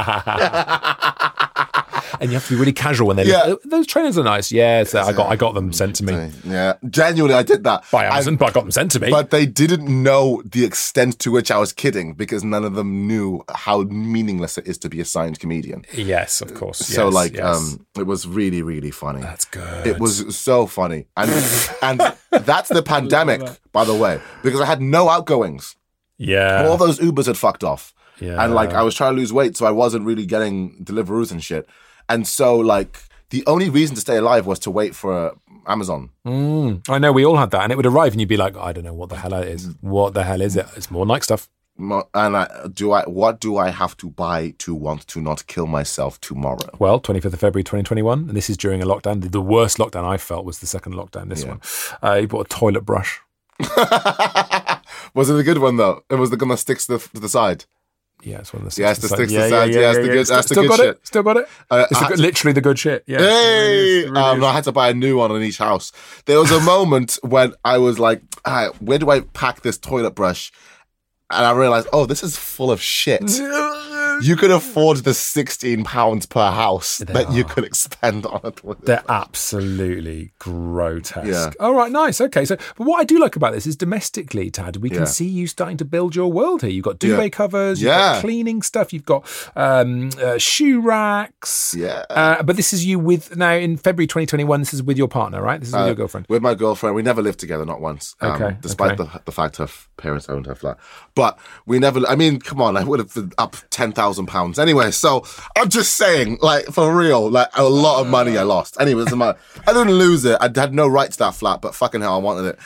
B: And you have to be really casual when they
C: yeah.
B: look. Those trainers are nice. Yeah, so I got I got them sent to me.
C: Yeah, genuinely, I did that
B: by Amazon, and, but I got them sent to me.
C: But they didn't know the extent to which I was kidding because none of them knew how meaningless it is to be a signed comedian.
B: Yes, of course.
C: So
B: yes,
C: like,
B: yes.
C: um, it was really, really funny.
B: That's good.
C: It was so funny, and and that's the pandemic, by the way, because I had no outgoings.
B: Yeah,
C: all those Ubers had fucked off.
B: Yeah,
C: and like I was trying to lose weight, so I wasn't really getting Deliveroo's and shit. And so, like, the only reason to stay alive was to wait for Amazon.
B: Mm, I know, we all had that. And it would arrive and you'd be like, I don't know what the hell it is. What the hell is it? It's more Nike stuff.
C: And I, do I? What do I have to buy to want to not kill myself tomorrow?
B: Well, twenty-fifth of February twenty twenty-one, and this is during a lockdown. The, the worst lockdown I felt was the second lockdown, this yeah. one. Uh, you bought a toilet brush.
C: Was it a good one, though? It was the one that sticks to the, to the side.
B: Yeah, it's one of the
C: yes, the sticks
B: yeah,
C: to the side.
B: Yeah, yeah,
C: yes,
B: yeah,
C: the
B: yeah.
C: good. That's
B: Still
C: the good
B: got
C: shit.
B: It? Still got it. Uh, it's the good,
C: to,
B: literally the good shit. Yeah.
C: Hey,
B: it really is, it really
C: um, I had to buy a new one on each house. There was a moment when I was like, right, "Where do I pack this toilet brush?" And I realized, oh, this is full of shit. You could afford the sixteen pounds per house they that are. you could expend on a toilet.
B: They're absolutely grotesque.
C: Yeah.
B: All right, nice. Okay, so but what I do like about this is domestically, Tad, we can
C: yeah.
B: see you starting to build your world here. You've got duvet
C: yeah.
B: covers, you've
C: yeah.
B: got cleaning stuff, you've got um, uh, shoe racks.
C: Yeah.
B: Uh, but this is you with, now in February twenty twenty-one, this is with your partner, right? This is with
C: uh,
B: your girlfriend.
C: With my girlfriend. We never lived together, not once. Um,
B: okay.
C: Despite
B: okay.
C: the the fact her parents owned her flat. But we never, I mean, come on, I would have been up ten thousand pounds. Anyway, so I'm just saying, like, for real, like, a lot of money I lost. Anyway, it doesn't matter. I didn't lose it. I had no right to that flat, but fucking hell, I wanted it.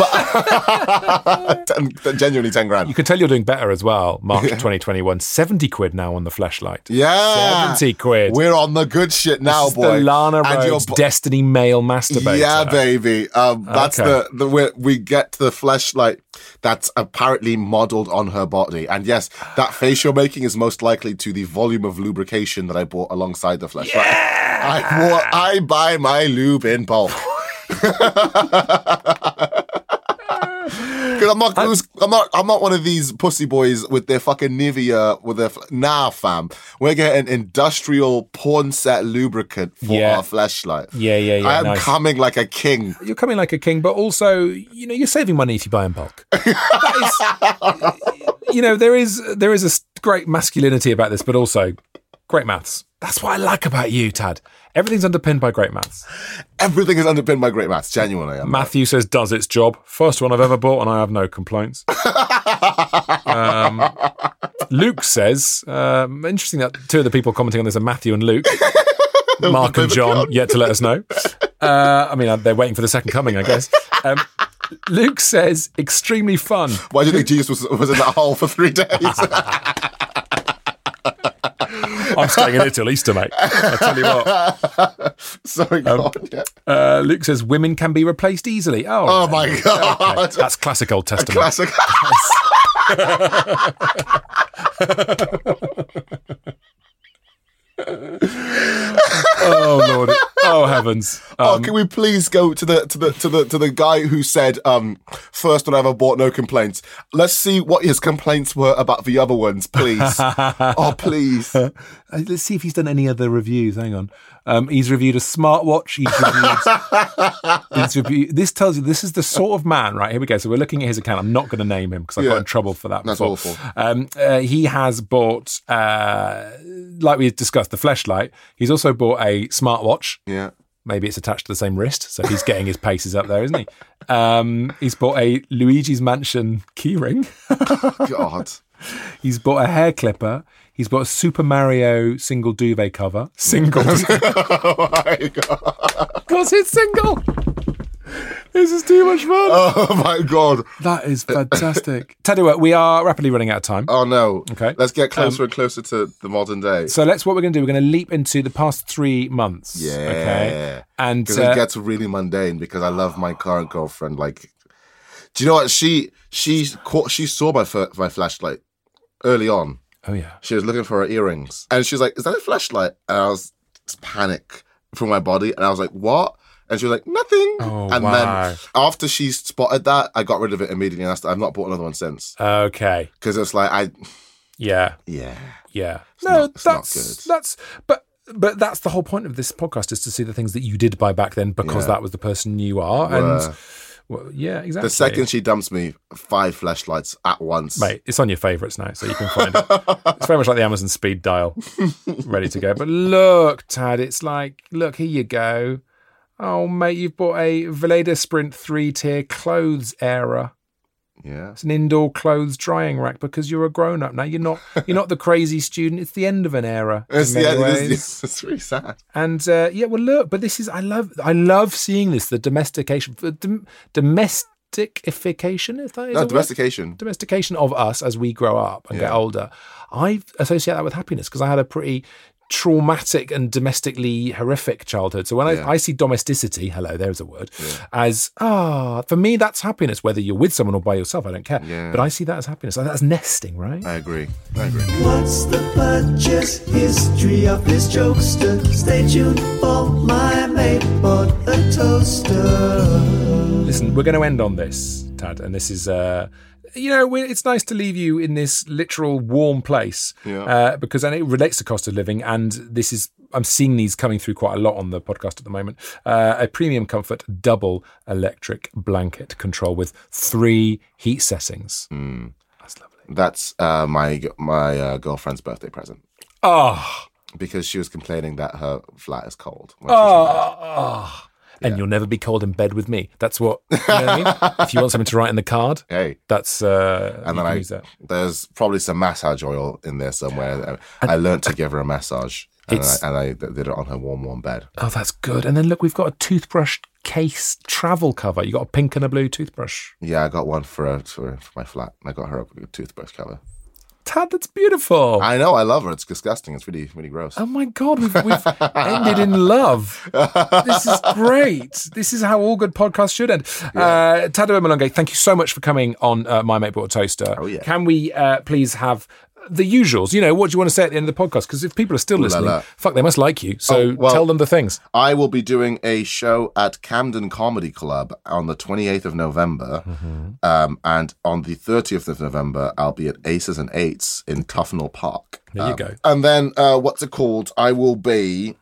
C: But ten, genuinely ten grand.
B: You can tell you're doing better as well. March yeah. twenty twenty-one, seventy quid now on the Fleshlight.
C: Yeah.
B: seventy quid.
C: We're on the good shit now,
B: this
C: boy.
B: Is the Lana
C: and
B: Rhodes bo- Destiny Male Masturbator.
C: Yeah, baby. Um, that's okay. the, the we, we get to the Fleshlight that's apparently modelled on her body. And yes, that face you're making is most likely to the volume of lubrication that I bought alongside the Fleshlight.
B: Yeah!
C: I, bought, I buy my lube in bulk. Because I'm not, I, I'm not, I'm not one of these pussy boys with their fucking Nivea, with their, nah, fam. We're getting industrial porn set lubricant for
B: yeah.
C: our Fleshlight.
B: Yeah, yeah, yeah.
C: I am
B: nice.
C: coming like a king.
B: You're coming like a king, but also, you know, you're saving money if you buy in bulk. That is, you know, there is there is a great masculinity about this, but also great maths. That's what I like about you, Tad. Everything's underpinned by great maths.
C: Everything is underpinned by great maths, genuinely. I'm
B: Matthew like. says, does its job. First one I've ever bought, and I have no complaints. um, Luke says, um, interesting that two of the people commenting on this are Matthew and Luke. Mark and John, yet to let us know. Uh, I mean, they're waiting for the second coming, I guess. Um, Luke says, extremely fun.
C: Why do you think Jesus was, was in that hole for three days?
B: I'm staying in it till Easter, mate. I tell you what.
C: Sorry, God. Um, yeah.
B: uh, Luke says women can be replaced easily. Oh,
C: oh my God.
B: Okay. That's classic Old Testament.
C: Classic.
B: Oh Lord! Oh heavens! Um,
C: oh, can we please go to the to the to the to the guy who said um, first one I ever bought, no complaints. Let's see what his complaints were about the other ones, please. Oh, please.
B: Uh, let's see if he's done any other reviews. Hang on. Um, he's reviewed a smartwatch. He's reviewed. he's reviewed this tells you this is the sort of man, right? Here we go. So we're looking at his account. I'm not going to name him because I
C: Yeah.
B: got in trouble for that.
C: That's
B: before.
C: awful.
B: Um, uh, he has bought, uh, like we discussed, the Fleshlight. He's also bought a smartwatch.
C: Yeah.
B: Maybe it's attached to the same wrist, so he's getting his paces up there, isn't he? Um, he's bought a Luigi's Mansion keyring.
C: God.
B: He's bought a hair clipper. He's bought a Super Mario single duvet cover. Single.
C: Oh my God.
B: Because it's single. This is too much fun.
C: Oh my God.
B: That is fantastic. Tell you what, we are rapidly running out of time.
C: Oh no.
B: Okay.
C: Let's get closer
B: Um,
C: and closer to the modern day.
B: So let's what we're going to do. We're going to leap into the past three months.
C: Yeah.
B: Okay. And
C: Because
B: uh,
C: it gets really mundane because I love my current girlfriend. Like, do you know what? She she caught, she saw my f- my Fleshlight early on.
B: oh yeah.
C: She was looking for her earrings. And she was like, is that a Fleshlight? And I was just panic from my body. And I was like, what? And she was like, nothing.
B: Oh,
C: and
B: wow.
C: then after she spotted that, I got rid of it immediately. And I st- I've not bought another one since.
B: Okay.
C: Because it's like, I,
B: Yeah.
C: yeah.
B: Yeah.
C: It's
B: no,
C: not- it's not
B: that's
C: good.
B: that's but but that's the whole point of this podcast is to see the things that you did buy back then because
C: Yeah.
B: that was the person you are.
C: Were.
B: And well, yeah, exactly.
C: The second she dumps me, five Fleshlights at once.
B: Mate, it's on your favourites now, so you can find it. It's very much like the Amazon speed dial, ready to go. But look, Tad, it's like, look, here you go. Oh, mate, you've bought a Veleda Sprint three-tier clothes era.
C: Yeah.
B: It's an indoor clothes drying rack because you're a grown-up now. You're not You're not the crazy student. It's the end of an era.
C: It's,
B: in many
C: yeah, it
B: ways.
C: is, it's really sad.
B: And uh, yeah, well, look, but this is I love I love seeing this the domestication, the dom- domesticification. If that is
C: No,
B: a word?
C: domestication.
B: domestication of us as we grow up and get
C: Yeah.
B: older. I associate that with happiness because I had a pretty traumatic and domestically horrific childhood. So when
C: Yeah.
B: I, I see domesticity, hello, there's a word, as, ah, for me, that's happiness, whether you're with someone or by yourself, I don't care.
C: Yeah.
B: But I see that as happiness. That's nesting, right?
C: I agree. I agree.
A: What's the purchase history of this jokester? Stay tuned for my mate bought a toaster.
B: Listen, we're going to end on this, Tad, and this is, uh, you know, we- it's nice to leave you in this literal warm place
C: Yeah.
B: uh, because and it relates to cost of living, and this is I'm seeing these coming through quite a lot on the podcast at the moment. Uh, a premium comfort double electric blanket control with three heat settings. That's lovely.
C: That's uh, my my uh, girlfriend's birthday present
B: Oh,
C: because she was complaining that her flat is cold. when she's in bed.
B: oh. And you'll never be cold in bed with me. That's what, you know what I mean? If you want something to write in the card,
C: Hey.
B: that's, uh,
C: And
B: you
C: then
B: can
C: I,
B: use that.
C: there's probably some massage oil in there somewhere. I learned to give her a massage, and, I,
B: It's-
C: and I did it on her warm, warm bed.
B: Oh, that's good. And then look, we've got a toothbrush case travel cover. You got a pink and a blue toothbrush.
C: Yeah, I got one for her, for, for my flat. I got her a toothbrush cover.
B: Tad, that's beautiful.
C: I know, I love her. It's disgusting. It's really, really gross.
B: Oh my God, we've, we've ended in love. This is great. This is how all good podcasts should end. Yeah. Uh, Tadua Malunge, thank you so much for coming on uh, My Mate Bought a Toaster.
C: Oh, yeah.
B: Can we uh, please have the usuals? You know, what do you want to say at the end of the podcast? Because if people are still listening, la, la. fuck, they must like you. So oh, well, tell them the things.
C: I will be doing a show at Camden Comedy Club on the twenty-eighth of November. Mm-hmm. Um, and on the thirtieth of November, I'll be at Aces and Eights in Tufnell Park.
B: There
C: um,
B: you go.
C: And then, uh, what's it called? I will be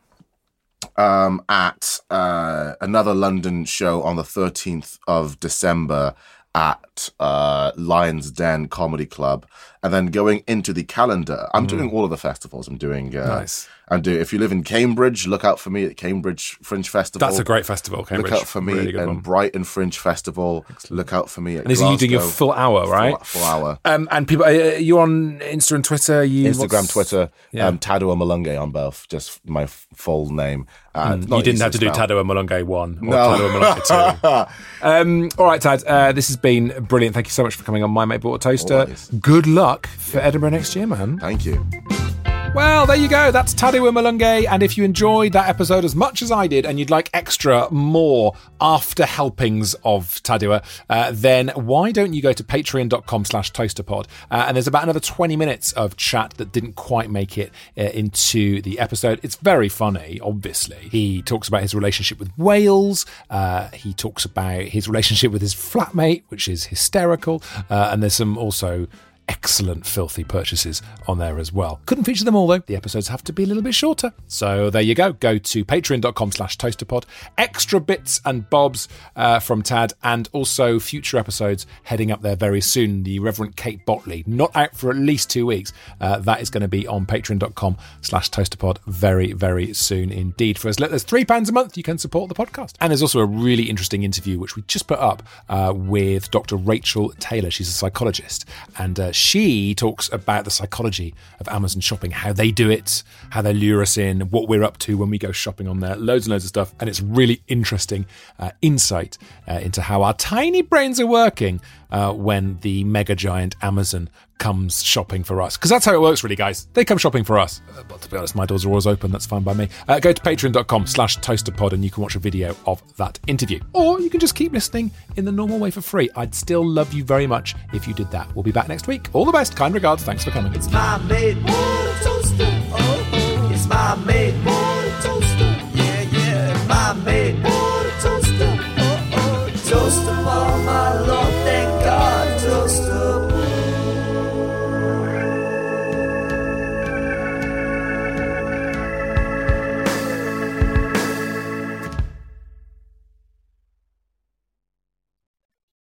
C: um, at uh, another London show on the thirteenth of December at uh, Lion's Den Comedy Club, and then going into the calendar, I'm mm. doing all of the festivals. I'm doing. Uh,
B: nice.
C: I'm doing. If you live in Cambridge, look out for me at Cambridge Fringe Festival.
B: That's a great festival. Cambridge.
C: Look out for me
B: really
C: at Brighton Fringe Festival. Excellent. Look out for me at.
B: And is
C: Glasgow.
B: you doing your full hour, right?
C: Full, full hour.
B: Um, and people, are you on Insta and Twitter? You,
C: Instagram,
B: what's...
C: Twitter.
B: Yeah.
C: Um, Tadua Malunge on both. Just my f- full name. Uh,
B: mm, you didn't have to do Tadua Malunge one or
C: no.
B: Tadua Malunge two. um, all right, Tad. Uh, this has been brilliant. Thank you so much for coming on My Mate Bought a Toaster.
C: Always.
B: Good luck for Edinburgh next year, man.
C: Thank you.
B: Well, there you go. That's Tadua Malunge. And if you enjoyed that episode as much as I did and you'd like extra, more after helpings of Tadua, uh, then why don't you go to patreon.com slash toasterpod. Uh, and there's about another twenty minutes of chat that didn't quite make it uh, into the episode. It's very funny, obviously. He talks about his relationship with whales. Uh, he talks about his relationship with his flatmate, which is hysterical. Uh, and there's some also excellent filthy purchases on there as well. Couldn't feature them all though. The episodes have to be a little bit shorter. So there you go. Go to patreon.com slash toasterpod. Extra bits and bobs uh, from Tad, and also future episodes heading up there very soon. The Reverend Kate Botley, not out for at least two weeks. Uh, that is going to be on patreon.com slash toasterpod very, very soon indeed. For as little as three pounds a month, you can support the podcast. And there's also a really interesting interview which we just put up uh, with Doctor Rachel Taylor. She's a psychologist, and uh, she talks about the psychology of Amazon shopping, how they do it, how they lure us in, what we're up to when we go shopping on there, loads and loads of stuff. And it's really interesting uh, insight uh, into how our tiny brains are working uh, when the mega giant Amazon comes shopping for us. Because that's how it works, really, guys. They come shopping for us. Uh, but to be honest, my doors are always open. That's fine by me. Uh, go to patreon.com slash toasterpod and you can watch a video of that interview. Or you can just keep listening in the normal way for free. I'd still love you very much if you did that. We'll be back next week. All the best. Kind regards. Thanks for coming.
A: It's My Mate Bought a Toaster. Oh, it's My Mate